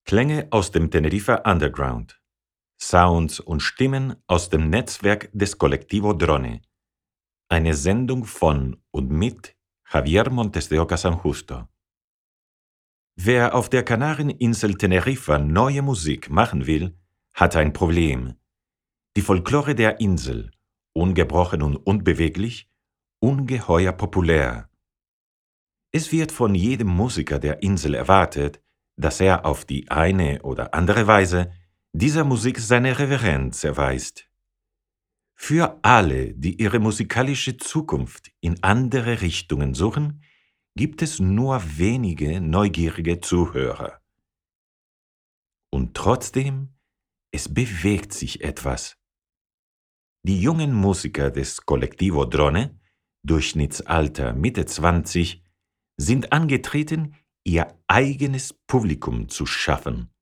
Klänge aus dem Teneriffa Underground. Sounds und Stimmen aus dem Netzwerk des Colectivo Drone. Eine Sendung von und mit Javier Montes de Oca San Justo. Wer auf der Kanareninsel Teneriffa neue Musik machen will, hat ein Problem. Die Folklore der Insel, ungebrochen und unbeweglich, ungeheuer populär. Es wird von jedem Musiker der Insel erwartet, dass er auf die eine oder andere Weise dieser Musik seine Reverenz erweist. Für alle, die ihre musikalische Zukunft in andere Richtungen suchen, gibt es nur wenige neugierige Zuhörer. Und trotzdem, es bewegt sich etwas. Die jungen Musiker des Colectivo Drone, Durchschnittsalter Mitte 20, sind angetreten, ihr eigenes Publikum zu schaffen.